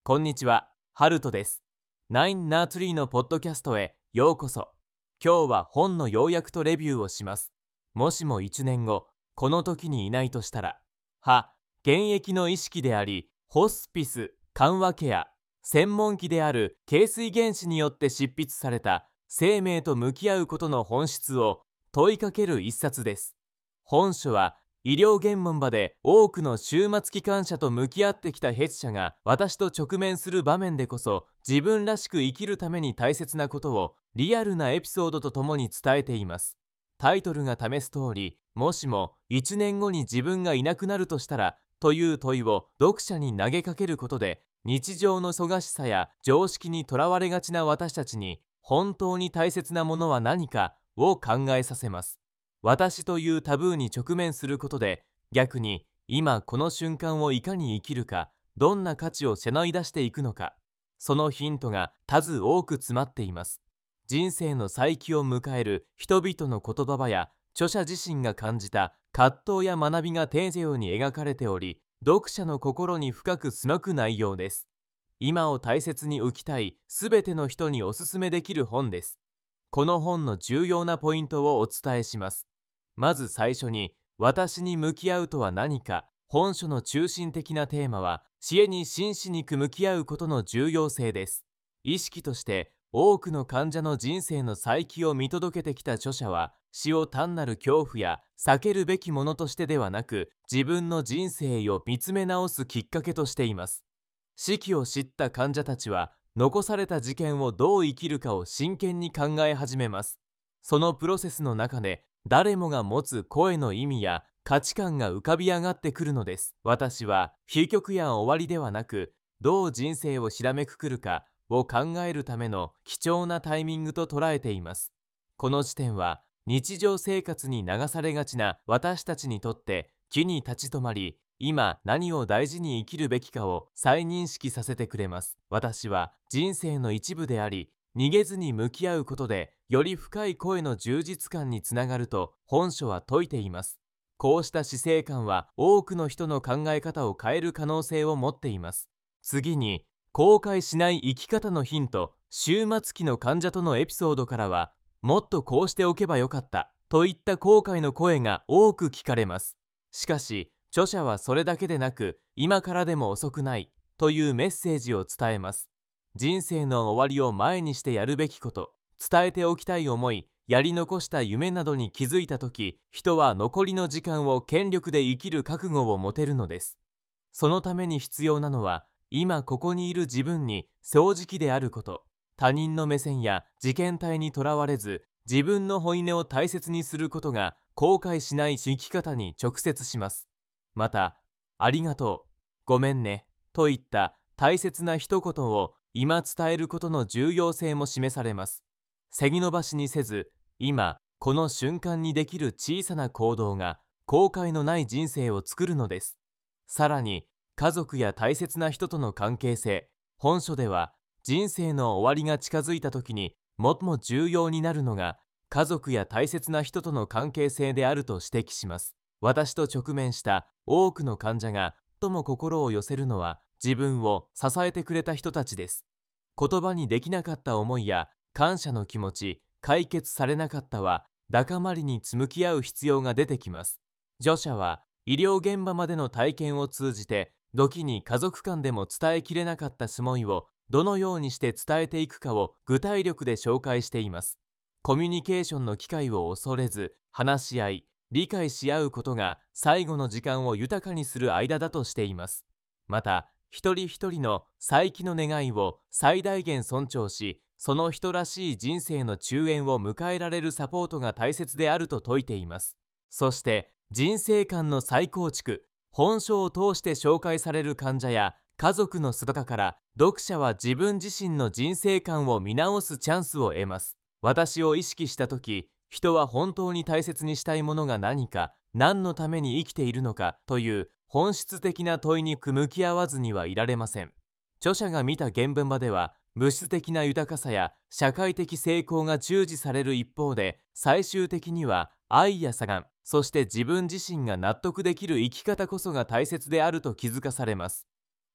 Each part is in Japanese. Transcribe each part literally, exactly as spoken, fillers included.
こんにちは、ハルトです。ナインナーツリーのポッドキャストへようこそ。今日は本の要約とレビューをします。もしもいちねんご、この時にいないとしたら、は、現役の意識であり、ホスピス、緩和ケア、専門機である恵水原子によって執筆された生命と向き合うことの本質を問いかける一冊です。本書は、医療現場で多くの終末機関者と向き合ってきた筆者が私と直面する場面でこそ自分らしく生きるために大切なことをリアルなエピソードとともに伝えています。タイトルが試す通り、もしもいちねんごに自分がいなくなるとしたらという問いを読者に投げかけることで、日常の忙しさや常識にとらわれがちな私たちに本当に大切なものは何かを考えさせます。私というタブーに直面することで、逆に今この瞬間をいかに生きるか、どんな価値を背負い出していくのか、そのヒントが数多く詰まっています。人生の再起を迎える人々の言葉や著者自身が感じた葛藤や学びが丁寧に描かれており、読者の心に深く澄く内容です。今を大切に浮きたいすべての人におすすめできる本です。この本の重要なポイントをお伝えします。まず最初に、私に向き合うとは何か。本書の中心的なテーマは、死へに真摯に向き合うことの重要性です。意識として多くの患者の人生の再起を見届けてきた著者は、死を単なる恐怖や避けるべきものとしてではなく、自分の人生を見つめ直すきっかけとしています。死期を知った患者たちは、残された事件をどう生きるかを真剣に考え始めます。そのプロセスの中で、誰もが持つ声の意味や価値観が浮かび上がってくるのです。私は究極や終わりではなく、どう人生をしらめくくるかを考えるための貴重なタイミングと捉えています。この視点は日常生活に流されがちな私たちにとって木に立ち止まり、今何を大事に生きるべきかを再認識させてくれます。私は人生の一部であり、逃げずに向き合うことでより深い声の充実感につながると本書は説いています。こうした死生観は多くの人の考え方を変える可能性を持っています。次に、後悔しない生き方のヒント。終末期の患者とのエピソードからは、もっとこうしておけばよかったといった後悔の声が多く聞かれます。しかし著者はそれだけでなく、今からでも遅くないというメッセージを伝えます。人生の終わりを前にしてやるべきこと、伝えておきたい思い、やり残した夢などに気づいたとき、人は残りの時間を権力で生きる覚悟を持てるのです。そのために必要なのは、今ここにいる自分に正直であること。他人の目線や事件体にとらわれず、自分の本音を大切にすることが後悔しない生き方に直結します。また、ありがとう、ごめんねといった大切な一言を今伝えることの重要性も示されます。せぎ伸ばしにせず、今この瞬間にできる小さな行動が後悔のない人生を作るのです。さらに、家族や大切な人との関係性。本書では、人生の終わりが近づいた時に最も重要になるのが家族や大切な人との関係性であると指摘します。私と直面した多くの患者が最も心を寄せるのは、自分を支えてくれた人たちです。言葉にできなかった思いや感謝の気持ち、解決されなかったは高まりに向き合う必要が出てきます。著者は医療現場までの体験を通じて、時に家族間でも伝えきれなかった思いをどのようにして伝えていくかを具体力で紹介しています。コミュニケーションの機会を恐れず、話し合い、理解し合うことが最後の時間を豊かにする間だとしています。また、一人一人の再起の願いを最大限尊重し、その人らしい人生の中縁を迎えられるサポートが大切であると説いています。そして、人生観の再構築。本書を通して紹介される患者や家族の姿から、読者は自分自身の人生観を見直すチャンスを得ます。私を意識したとき、人は本当に大切にしたいものが何か、何のために生きているのかという本質的な問いに向き合わずにはいられません。著者が見た現場では、物質的な豊かさや社会的成功が従事される一方で、最終的には愛や差が、そして自分自身が納得できる生き方こそが大切であると気づかされます。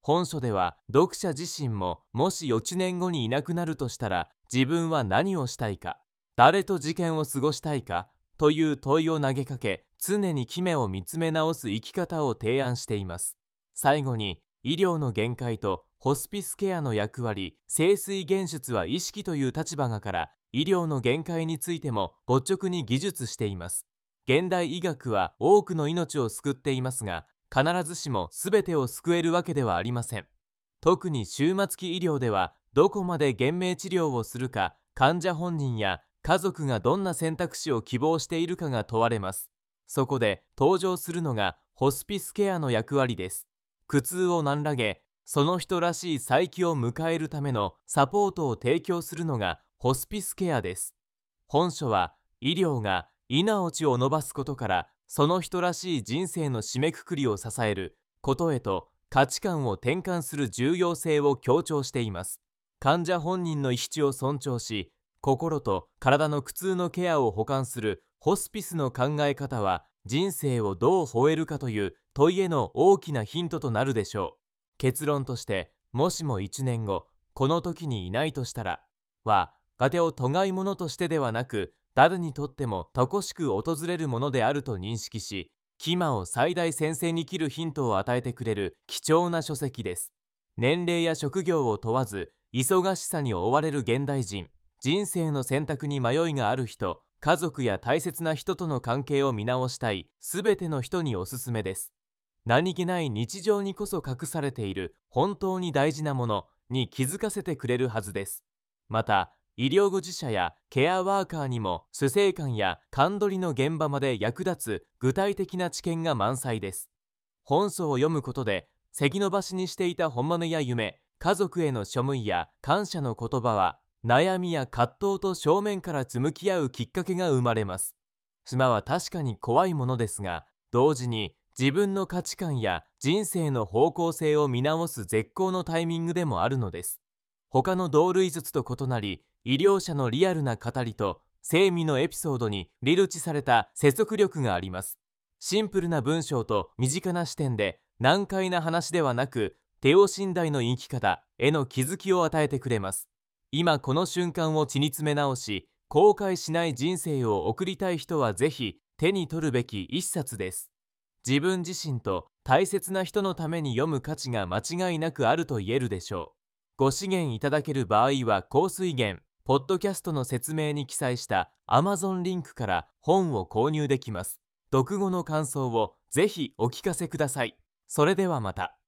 本書では読者自身ももしよちねんごにいなくなるとしたら自分は何をしたいか、誰と事件を過ごしたいかという問いを投げかけ、常に機目を見つめ直す生き方を提案しています。最後に、医療の限界とホスピスケアの役割、清水現出は意識という立場から医療の限界についても率直に技術しています。現代医学は多くの命を救っていますが、必ずしも全てを救えるわけではありません。特に終末期医療では、どこまで延命治療をするか、患者本人や家族がどんな選択肢を希望しているかが問われます。そこで登場するのがホスピスケアの役割です。苦痛を和らげ、その人らしい再起を迎えるためのサポートを提供するのがホスピスケアです。本書は、医療が命を伸ばすことからその人らしい人生の締めくくりを支えることへと価値観を転換する重要性を強調しています。患者本人の意思を尊重し、心と体の苦痛のケアを補完するホスピスの考え方は、人生をどう吠えるかという問いへの大きなヒントとなるでしょう。結論として、もしもいちねんご、この時にいないとしたらは、がてを咎いものとしてではなく、誰にとってもとしく訪れるものであると認識し、キマを最大戦線に切るヒントを与えてくれる貴重な書籍です。年齢や職業を問わず、忙しさに追われる現代人、人生の選択に迷いがある人、家族や大切な人との関係を見直したいすべての人におすすめです。何気ない日常にこそ隠されている本当に大事なものに気づかせてくれるはずです。また、医療従事者やケアワーカーにも死生観や勘取りの現場まで役立つ具体的な知見が満載です。本書を読むことで、関の橋にしていた本音や夢、家族への書務や感謝の言葉は、悩みや葛藤と正面から向き合うきっかけが生まれます。島は確かに怖いものですが、同時に自分の価値観や人生の方向性を見直す絶好のタイミングでもあるのです。他の同類術と異なり、医療者のリアルな語りと生身のエピソードにリルチされた接続力があります。シンプルな文章と身近な視点で、難解な話ではなく、テオ信頼の生き方への気づきを与えてくれます。今この瞬間を血に詰め直し、後悔しない人生を送りたい人はぜひ手に取るべき一冊です。自分自身と大切な人のために読む価値が間違いなくあると言えるでしょう。ご支援いただける場合は、香水源ポッドキャストの説明に記載した Amazon リンクから本を購入できます。読後の感想をぜひお聞かせください。それではまた。